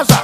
Gaza.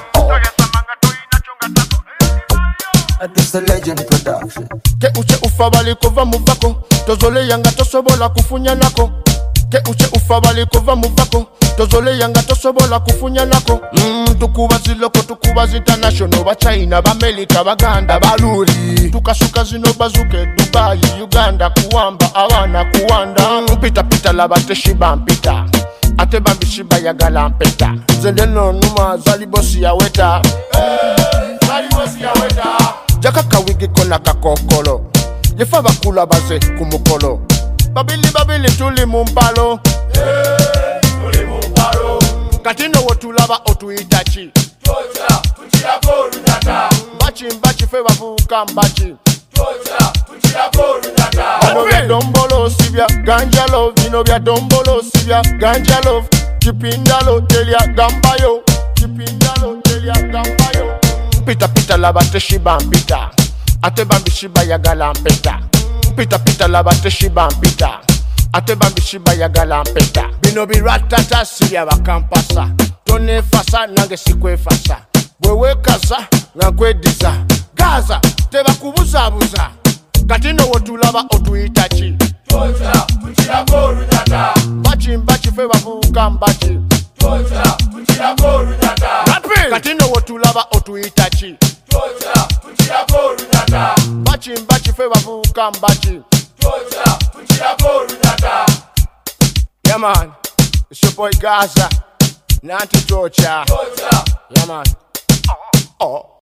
It's a legend production. Ke uche ufa bali kova muvako, tozole yanga tosobola kufunya nako. Ke uche ufa bali kova muvako, tozole yanga tosobola kufunya nako. Tukubazi loko, tukubazi international, ba China, ba America, Baganda, baluri. Tukasuka zino bazuke, Dubai, Uganda, kuwamba, awana kuwanda. Pita pita labate shiba mpita, ate bambi shiba yagala mpeta. Zendeno numa zalibosi ya weta, zalibosi ya weta. Jaka kawigi kona kakokolo, yefa bakula baze kumukolo. Babili tuli mumpalo, tuli mumpalo. Katino wotulaba otuitachi, tocha tuchira boru nata. Mbachi feva vuka mbachi, tocha tuchira boru nata. Vino vya dombolo sivya ganja love, vino vya dombolo sivya ganja love. Chipindalo telia gambayo, chipindalo telia gambayo. Pita pita labate shiba mpita, ate bambi shiba yagala mpeta. Pita pita labate shiba mpita, ate bambi shiba yagala mpeta. Bino biratata siya bakampasa, tone fasa nange sikwe fasa. Wewe kaza ngakwe diza, Gaza teba kubuza buza. Katino wotulaba otuitachi, tocha tuchira boru nata. Mbachi feva vuka mbachi, tocha tuchira boru nata. Katino wotulaba otuitachi, tocha tuchira boru nata. Mbachi feva vuka mbachi, tocha tuchira boru nata. Yeah man, it's your boy Gaza, Nanti Torture. Yeah man. Oh.